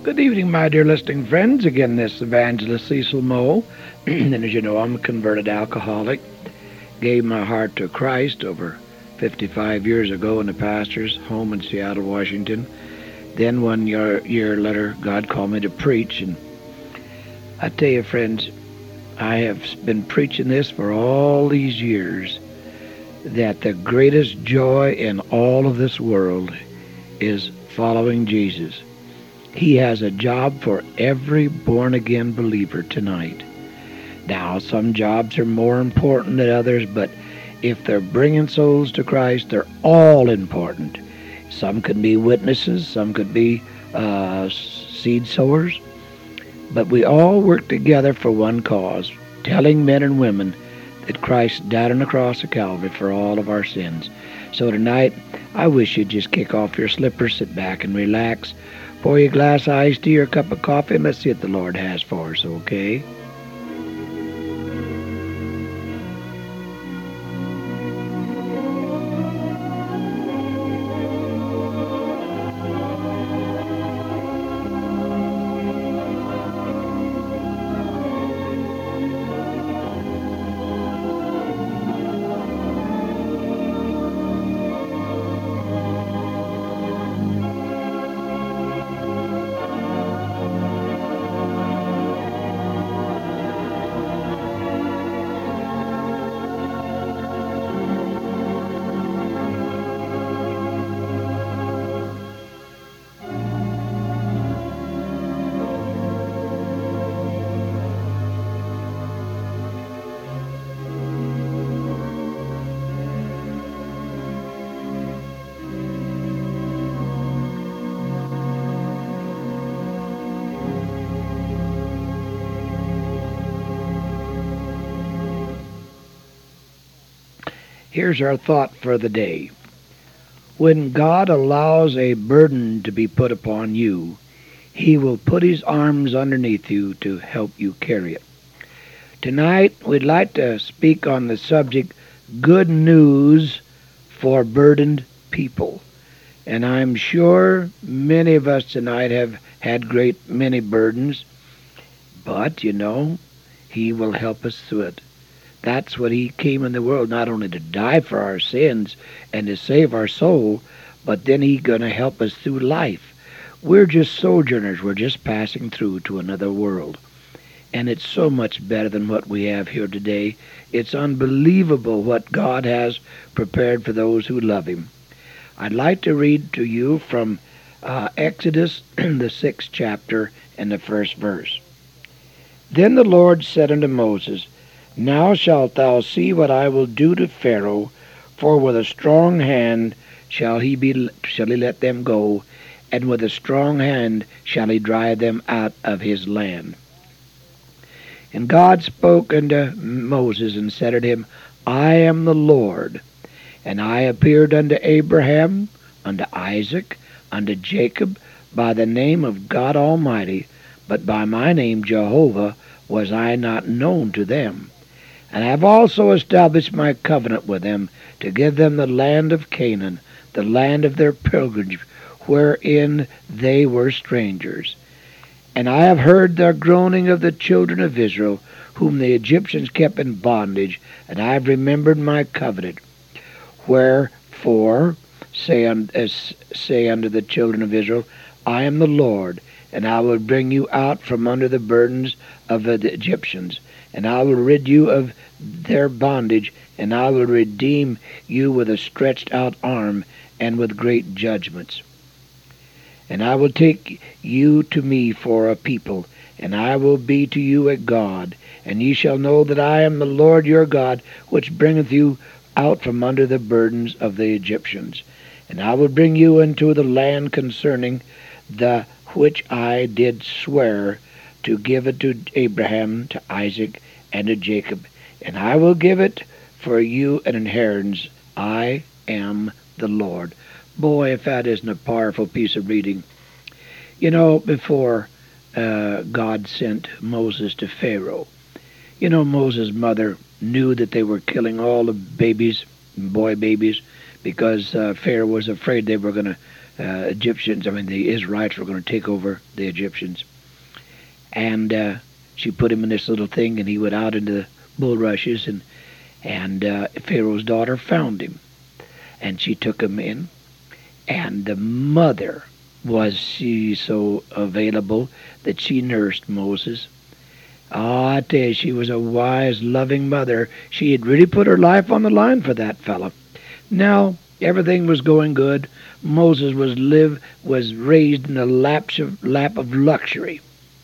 Good evening, my dear listening friends. Again, this evangelist Cecil Moe. And as you know, I'm a converted alcoholic. Gave my heart to Christ over 55 years ago in a pastor's home in Seattle, Washington. Then 1 year later, God called me to preach. And I tell you, friends, I have been preaching this for all these years, that the greatest joy in all of this world is following Jesus. He has a job for every born-again believer tonight. Now, some jobs are more important than others, but if they're bringing souls to Christ, they're all important. Some could be witnesses, some could be seed sowers, but we all work together for one cause, telling men and women that Christ died on the cross of Calvary for all of our sins. So tonight, I wish you'd just kick off your slippers, sit back and relax, pour you a glass of iced tea or a cup of coffee, and let's see what the Lord has for us, okay? Here's our thought for the day. When God allows a burden to be put upon you, He will put His arms underneath you to help you carry it. Tonight, we'd like to speak on the subject, good news for burdened people. And I'm sure many of us tonight have had great many burdens, but, He will help us through it. That's what He came in the world, not only to die for our sins and to save our soul, but then He's going to help us through life. We're just sojourners. We're just passing through to another world. And it's so much better than what we have here today. It's unbelievable what God has prepared for those who love Him. I'd like to read to you from Exodus, the 6th chapter, and the 1st verse. Then the Lord said unto Moses, Now shalt thou see what I will do to Pharaoh, for with a strong hand shall he let them go, and with a strong hand shall he drive them out of his land. And God spoke unto Moses, and said unto him, I am the Lord, and I appeared unto Abraham, unto Isaac, unto Jacob, by the name of God Almighty, but by my name Jehovah was I not known to them. And I have also established my covenant with them, to give them the land of Canaan, the land of their pilgrimage, wherein they were strangers. And I have heard the groaning of the children of Israel, whom the Egyptians kept in bondage, and I have remembered my covenant. Wherefore say unto the children of Israel, I am the Lord, and I will bring you out from under the burdens of the Egyptians, and I will rid you of their bondage, and I will redeem you with a stretched out arm and with great judgments. And I will take you to me for a people, and I will be to you a God, and ye shall know that I am the Lord your God, which bringeth you out from under the burdens of the Egyptians. And I will bring you into the land concerning the which I did swear to give it to Abraham, to Isaac, and to Jacob, and I will give it for you an inheritance. I am the Lord. Boy, if that isn't a powerful piece of reading. Before God sent Moses to Pharaoh, Moses' mother knew that they were killing all the babies, boy babies, because Pharaoh was afraid they were going Egyptians, the Israelites were going to take over the Egyptians. And she put him in this little thing, and he went out into the bulrushes, and Pharaoh's daughter found him, and she took him in. And the mother, was she so available that she nursed Moses. Oh, I tell you, she was a wise, loving mother. She had really put her life on the line for that fellow. Now, everything was going good. Moses was raised in the lap of luxury.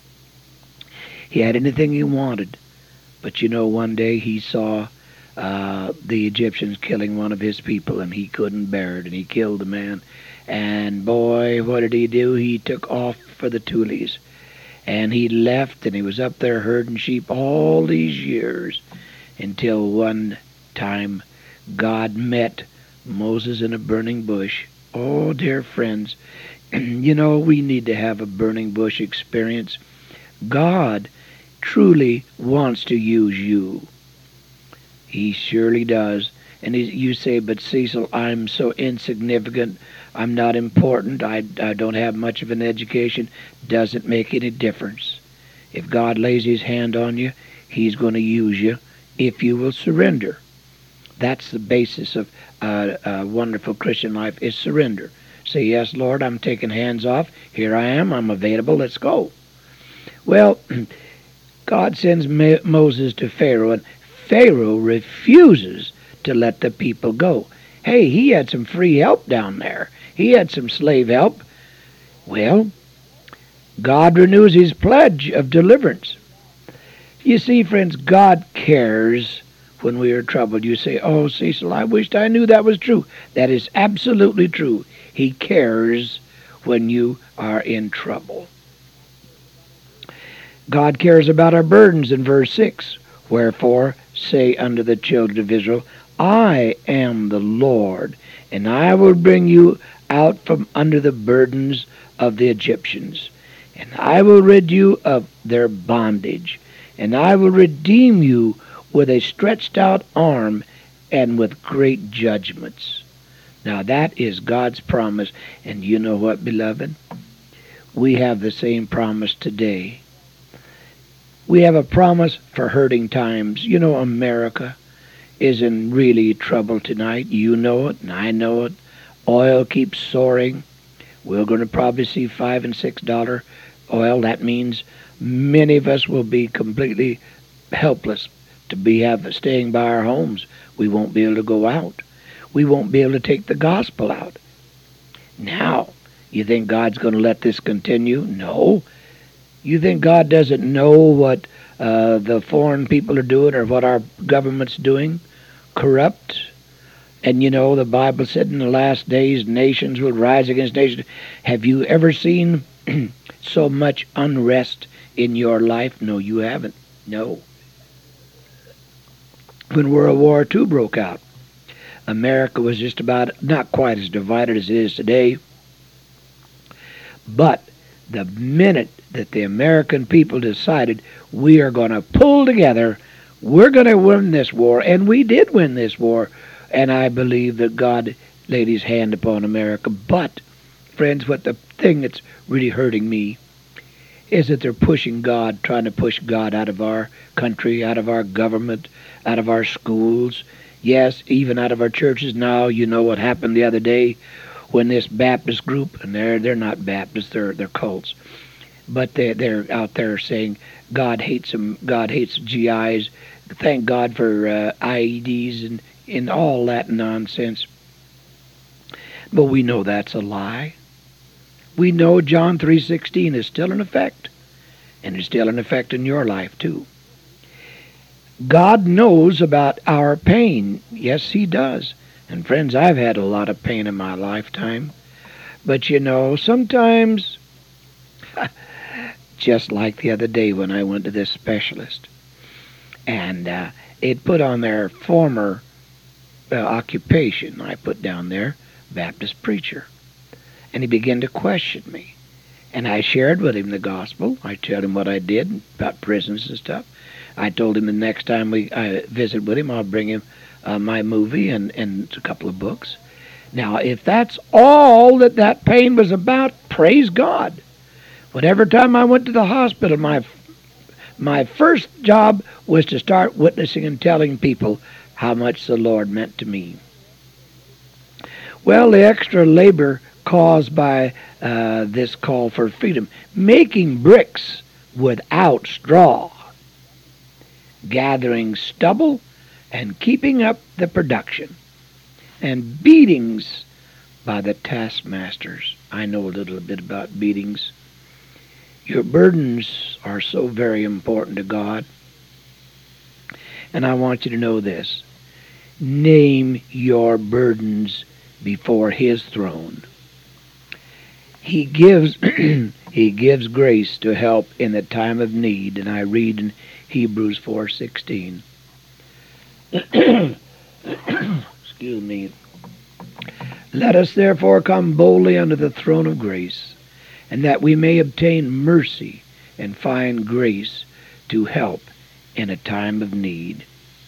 He had anything he wanted. But one day he saw the Egyptians killing one of his people, and he couldn't bear it, and he killed the man. And boy, what did he do? He took off for the Tules. And he left, and he was up there herding sheep all these years, until one time God met Moses in a burning bush. Oh, dear friends, we need to have a burning bush experience. God truly wants to use you. He surely does. And you say, but Cecil, I'm so insignificant. I'm not important. I don't have much of an education. Doesn't make any difference. If God lays his hand on you, he's going to use you if you will surrender. That's the basis of a wonderful Christian life, is surrender. Say, yes, Lord, I'm taking hands off. Here I am. I'm available. Let's go. Well, God sends Moses to Pharaoh, and Pharaoh refuses to let the people go. Hey, he had some free help down there. He had some slave help. Well, God renews his pledge of deliverance. You see, friends, God cares when we are troubled. You say, oh, Cecil, I wished I knew that was true. That is absolutely true. He cares when you are in trouble. God cares about our burdens in verse 6. Wherefore, say unto the children of Israel, I am the Lord, and I will bring you out from under the burdens of the Egyptians, and I will rid you of their bondage, and I will redeem you with a stretched out arm and with great judgments. Now that is God's promise, and you know what, beloved? We have the same promise today. We have a promise for hurting times. America is in really trouble tonight. You know it, and I know it. Oil keeps soaring. We're going to probably see $5 and $6 oil. That means many of us will be completely helpless to staying by our homes. We won't be able to go out. We won't be able to take the gospel out. Now, you think God's going to let this continue? No. You think God doesn't know what the foreign people are doing, or what our government's doing? Corrupt. And the Bible said in the last days, nations will rise against nations. Have you ever seen so much unrest in your life? No, you haven't. No. When World War II broke out, America was just about not quite as divided as it is today. But the minute that the American people decided we are going to pull together, we're going to win this war, and we did win this war, and I believe that God laid his hand upon America. But, friends, what the thing that's really hurting me is that they're pushing God, trying to push God out of our country, out of our government, out of our schools, yes, even out of our churches. Now, you know what happened the other day when this Baptist group, and they're not Baptists, they're cults, but they're out there saying God hates them, God hates GIs, thank God for IEDs and all that nonsense. But we know that's a lie. We know John 3:16 is still in effect, and it's still in effect in your life too. God knows about our pain. Yes, he does. And friends, I've had a lot of pain in my lifetime. But sometimes, just like the other day when I went to this specialist, and it put on their former occupation, I put down there, Baptist preacher. And he began to question me. And I shared with him the gospel. I told him what I did about prisons and stuff. I told him the next time I visit with him, I'll bring him my movie and a couple of books. Now, if that's all that pain was about, praise God. Whenever time I went to the hospital, my first job was to start witnessing and telling people how much the Lord meant to me. Well, the extra labor caused by this call for freedom, making bricks without straw, gathering stubble and keeping up the production, and beatings by the taskmasters. I know a little bit about beatings. Your burdens are so very important to God. And I want you to know this. Name your burdens before His throne. He gives He gives grace to help in the time of need, and I read in Hebrews 4:16. Excuse me. Let us therefore come boldly unto the throne of grace, and that we may obtain mercy and find grace to help in a time of need.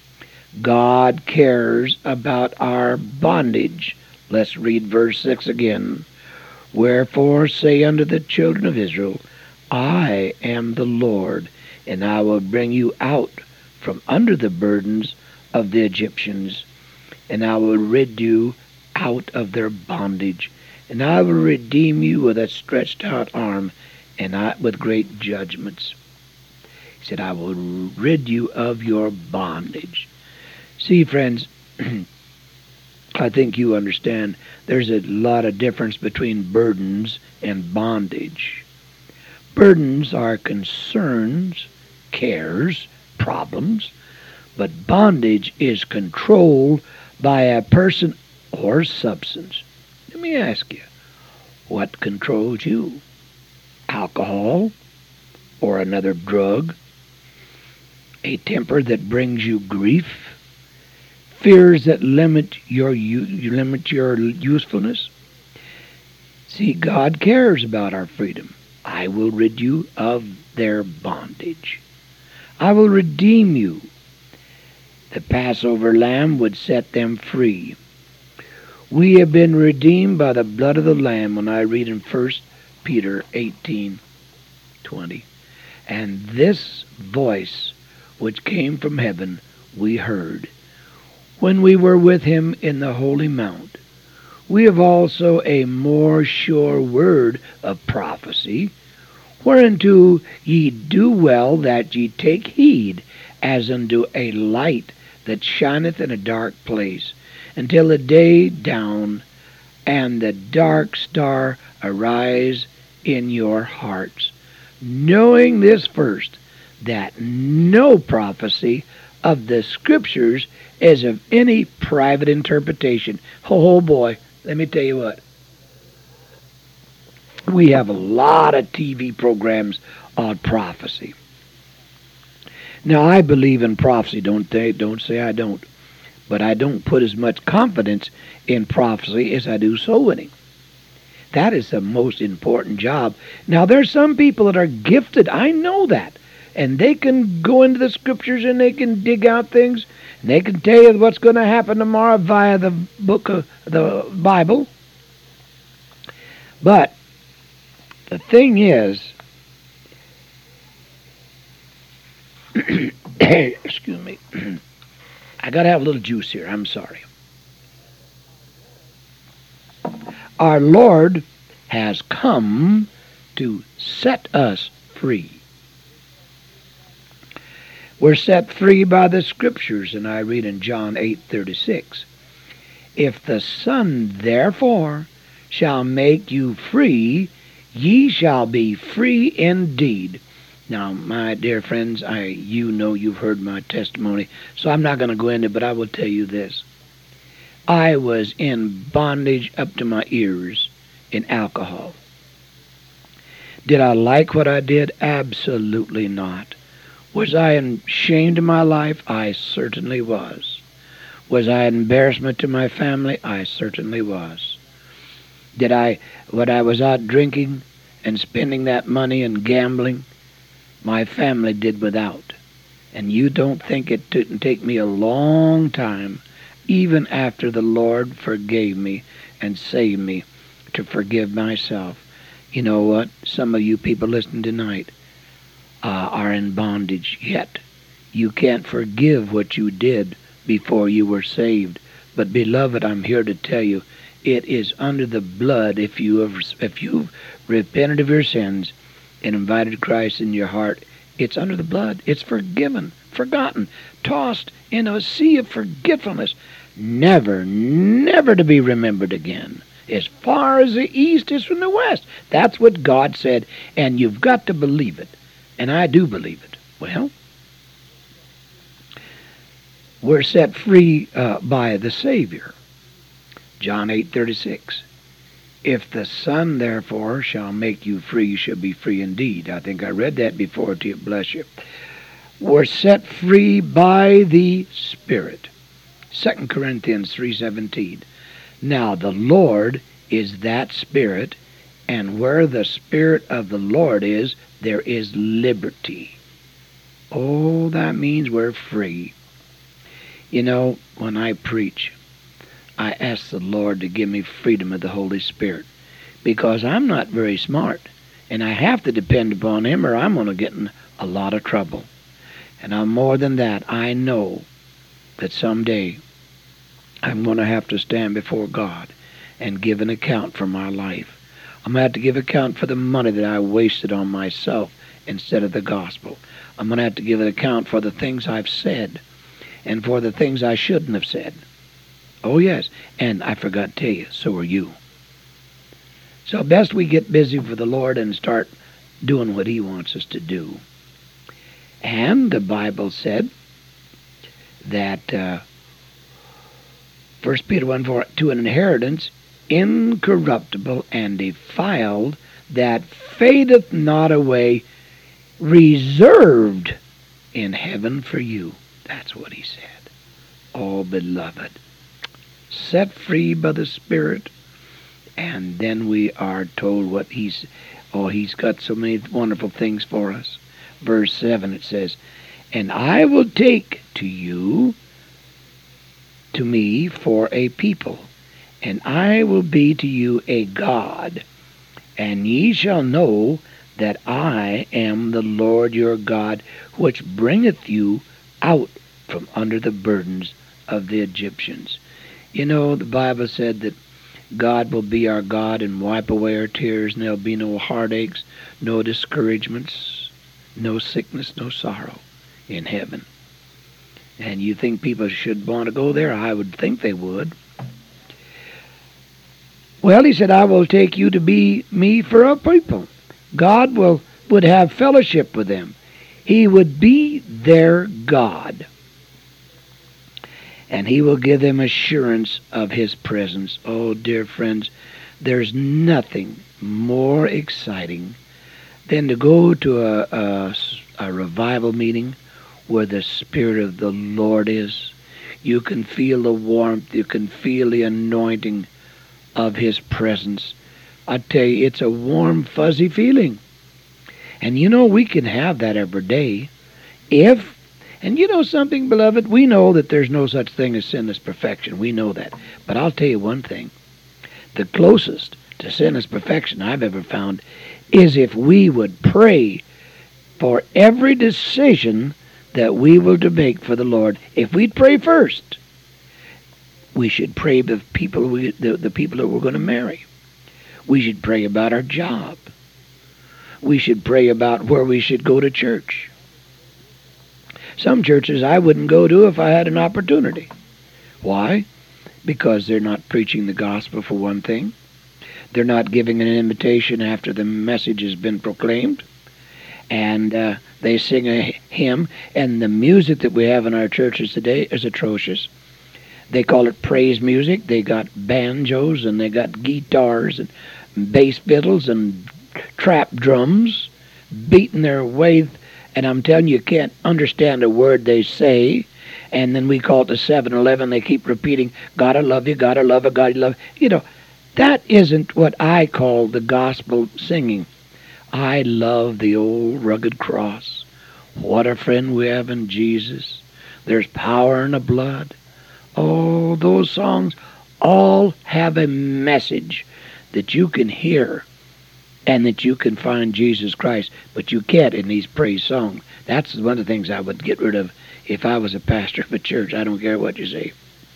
God cares about our bondage. Let's read verse 6 again. Wherefore say unto the children of Israel, I am the Lord, and I will bring you out from under the burdens of the Egyptians, and I will rid you out of their bondage, and I will redeem you with a stretched out arm, and with great judgments. He said, I will rid you of your bondage. See, friends, I think you understand there's a lot of difference between burdens and bondage. Burdens are concerns, cares, problems, but bondage is controlled by a person or substance. Let me ask you, what controls you? Alcohol or another drug? A temper that brings you grief? Fears that limit your usefulness? See, God cares about our freedom. I will rid you of their bondage. I will redeem you. The Passover lamb would set them free. We have been redeemed by the blood of the Lamb, when I read in 1 Peter 18:20. And this voice which came from heaven we heard, when we were with him in the holy mount. We have also a more sure word of prophecy, whereunto ye do well that ye take heed, as unto a light that shineth in a dark place, until the day dawn and the dark star arise in your hearts, knowing this first, that no prophecy of the Scriptures is of any private interpretation. Oh boy, let me tell you what. We have a lot of TV programs on prophecy. Now, I believe in prophecy. Don't say I don't. But I don't put as much confidence in prophecy as I do soul winning. That is the most important job. Now, there's some people that are gifted. I know that. And they can go into the Scriptures and they can dig out things. And they can tell you what's going to happen tomorrow via the book of the Bible. But the thing is, excuse me, I got to have a little juice here. I'm sorry. Our Lord has come to set us free. We're set free by the Scriptures, and I read in John 8:36. If the Son therefore shall make you free, ye shall be free indeed. Now, my dear friends, you know you've heard my testimony, so I'm not going to go into it, but I will tell you this. I was in bondage up to my ears in alcohol. Did I like what I did? Absolutely not. Was I ashamed of my life? I certainly was. Was I an embarrassment to my family? I certainly was. When I was out drinking and spending that money and gambling, my family did without. And you don't think it didn't take me a long time even after the Lord forgave me and saved me, to forgive myself. You know what? Some of you people listening tonight are in bondage yet. You can't forgive what you did before you were saved. But beloved, I'm here to tell you, it is under the blood. If you've repented of your sins and invited Christ in your heart, it's under the blood. It's forgiven, forgotten, tossed in a sea of forgetfulness, never, never to be remembered again. As far as the east is from the west. That's what God said, and you've got to believe it. And I do believe it. Well, we're set free by the Savior. John 8:36. If the Son, therefore, shall make you free, you shall be free indeed. I think I read that before to you. Bless you. We're set free by the Spirit. 2 Corinthians 3:17. Now the Lord is that Spirit, and where the Spirit of the Lord is, there is liberty. Oh, that means we're free. You know, when I preach, I ask the Lord to give me freedom of the Holy Spirit, because I'm not very smart, and I have to depend upon Him or I'm going to get in a lot of trouble. And more than that, I know that someday I'm going to have to stand before God and give an account for my life. I'm going to have to give account for the money that I wasted on myself instead of the gospel. I'm going to have to give an account for the things I've said and for the things I shouldn't have said. Oh, yes, and I forgot to tell you, so are you. So best we get busy for the Lord and start doing what He wants us to do. And the Bible said that 1 Peter 1:4, to an inheritance incorruptible and defiled, that fadeth not away, reserved in heaven for you. That's what He said. Oh, beloved, set free by the Spirit, and then we are told what He's got so many wonderful things for us. Verse 7, it says, and I will take to me for a people, and I will be to you a God, and ye shall know that I am the Lord your God, which bringeth you out from under the burdens of the Egyptians. You know, the Bible said that God will be our God and wipe away our tears, and there'll be no heartaches, no discouragements, no sickness, no sorrow in heaven. And you think people should want to go there? I would think they would. Well, He said, I will take you to be me for a people. God would have fellowship with them. He would be their God. And He will give them assurance of His presence. Oh, dear friends, there's nothing more exciting than to go to a revival meeting where the Spirit of the Lord is. You can feel the warmth. You can feel the anointing of His presence. I tell you, it's a warm, fuzzy feeling. And you know, we can have that every day and you know something, beloved? We know that there's no such thing as sinless perfection. We know that. But I'll tell you one thing. The closest to sinless perfection I've ever found is if we would pray for every decision that we will to make for the Lord. If we'd pray first, we should pray the people that we're going to marry. We should pray about our job. We should pray about where we should go to church. Some churches I wouldn't go to if I had an opportunity. Why? Because they're not preaching the gospel, for one thing. They're not giving an invitation after the message has been proclaimed. And they sing a hymn, and the music that we have in our churches today is atrocious. They call it praise music. They got banjos, and they got guitars, and bass fiddles, and trap drums, beating their way, and I'm telling you, you can't understand a word they say. And then we call it the 7-Eleven. They keep repeating, gotta love you, gotta love you, gotta love you. You know, that isn't what I call the gospel singing. I love the old rugged cross. What a friend we have in Jesus. There's power in the blood. Oh, those songs all have a message that you can hear and that you can find Jesus Christ, but you can't in these praise songs. That's one of the things I would get rid of if I was a pastor of a church. I don't care what you say.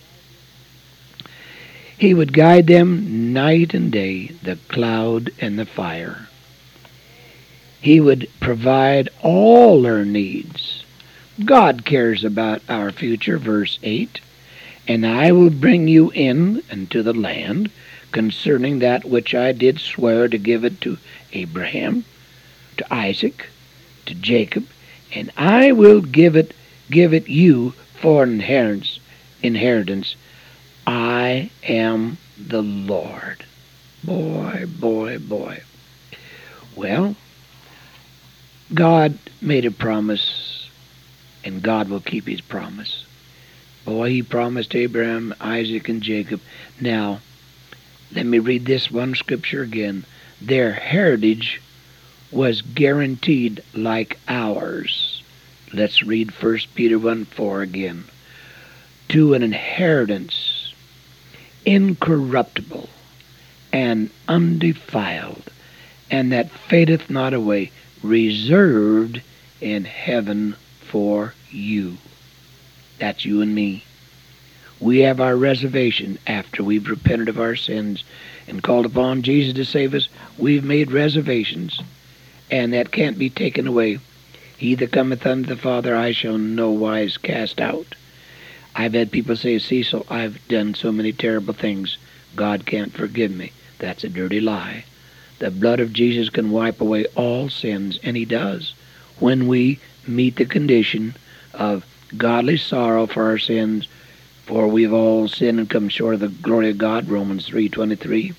He would guide them night and day, the cloud and the fire. He would provide all their needs. God cares about our future, verse 8. And I will bring you in unto the land concerning that which I did swear to give it to Abraham, to Isaac, to Jacob, and I will give it you for an inheritance. I am the Lord. Boy, boy, boy. Well, God made a promise, and God will keep his promise. Boy, he promised Abraham, Isaac, and Jacob. Now, let me read this one scripture again. Their heritage was guaranteed like ours. Let's read 1 Peter 1:4 again. To an inheritance incorruptible and undefiled, and that fadeth not away, reserved in heaven for you. That's you and me. We have our reservation after we've repented of our sins and called upon Jesus to save us. We've made reservations, and that can't be taken away. He that cometh unto the Father I shall no wise cast out. I've had people say, Cecil, I've done so many terrible things. God can't forgive me. That's a dirty lie. The blood of Jesus can wipe away all sins, and he does, when we meet the condition of godly sorrow for our sins, for we've all sinned and come short of the glory of God, Romans 3:23.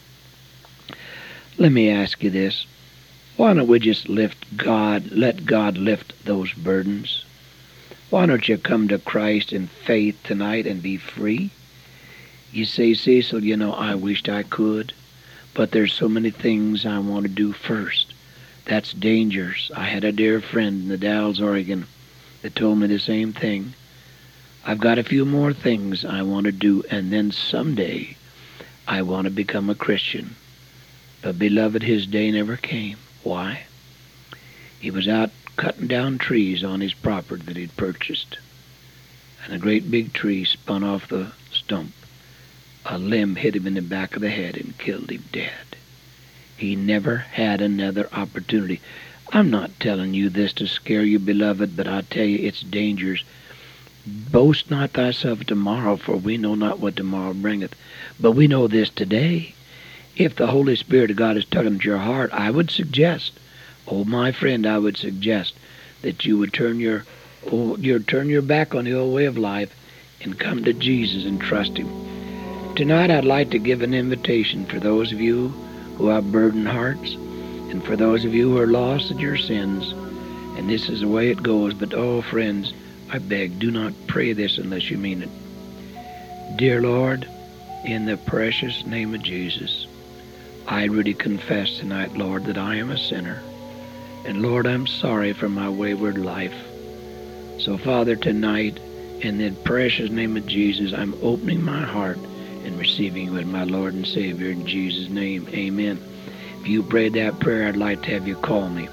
Let me ask you this. Why don't we just let God lift those burdens? Why don't you come to Christ in faith tonight and be free? You say, Cecil, I wished I could, but there's so many things I want to do first. That's dangerous. I had a dear friend in the Dalles, Oregon, that told me the same thing. I've got a few more things I want to do, and then someday I want to become a Christian. But beloved, his day never came. Why? He was out cutting down trees on his property that he'd purchased, and a great big tree spun off the stump. A limb hit him in the back of the head and killed him dead. He never had another opportunity. I'm not telling you this to scare you, beloved, but I tell you it's dangerous. Boast not thyself of tomorrow, for we know not what tomorrow bringeth. But we know this today. If the Holy Spirit of God is tugging at your heart, I would suggest, oh my friend, I would suggest that you would turn your back on the old way of life and come to Jesus and trust him. Tonight I'd like to give an invitation for those of you who have burdened hearts, and for those of you who are lost in your sins. And this is the way it goes. But oh, friends, I beg, do not pray this unless you mean it. Dear Lord, in the precious name of Jesus, I really confess tonight, Lord, that I am a sinner. And Lord, I'm sorry for my wayward life. So Father, tonight, in the precious name of Jesus, I'm opening my heart and receiving you as my Lord and Savior. In Jesus' name, amen. If you prayed that prayer, I'd like to have you call me.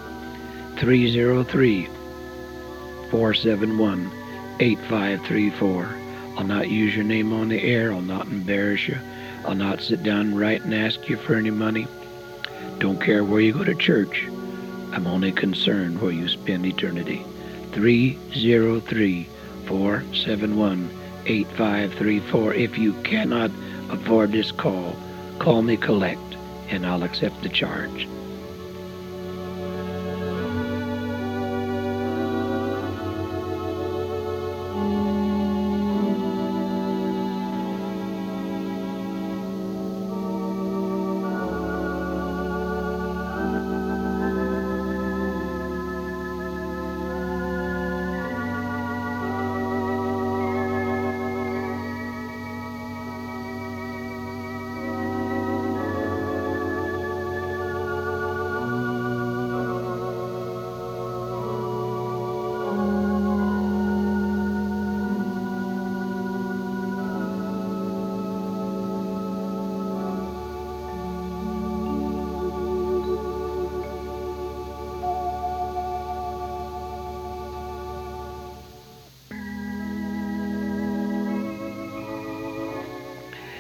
303-471-8534. I'll not use your name on the air. I'll not embarrass you. I'll not sit down and write and ask you for any money. Don't care where you go to church. I'm only concerned where you spend eternity. 303-471-8534. If you cannot afford this call, call me collect, and I'll accept the charge.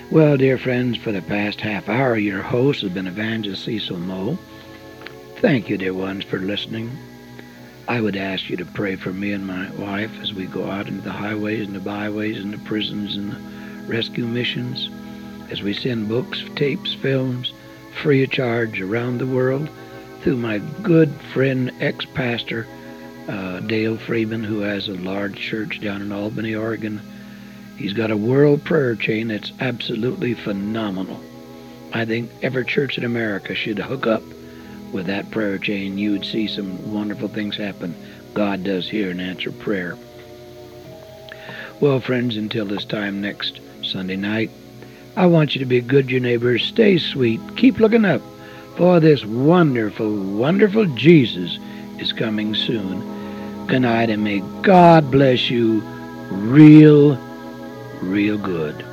Well, dear friends, for the past half hour, your host has been Evangelist Cecil Moe. Thank you, dear ones, for listening. I would ask you to pray for me and my wife as we go out into the highways and the byways and the prisons and the rescue missions, as we send books, tapes, films, free of charge around the world through my good friend, ex-pastor, Dale Freeman, who has a large church down in Albany, Oregon. He's got a world prayer chain that's absolutely phenomenal. I think every church in America should hook up with that prayer chain. You would see some wonderful things happen. God does hear and answer prayer. Well, friends, until this time next Sunday night, I want you to be good to your neighbors. Stay sweet. Keep looking up, for this wonderful, wonderful Jesus is coming soon. Good night, and may God bless you real good.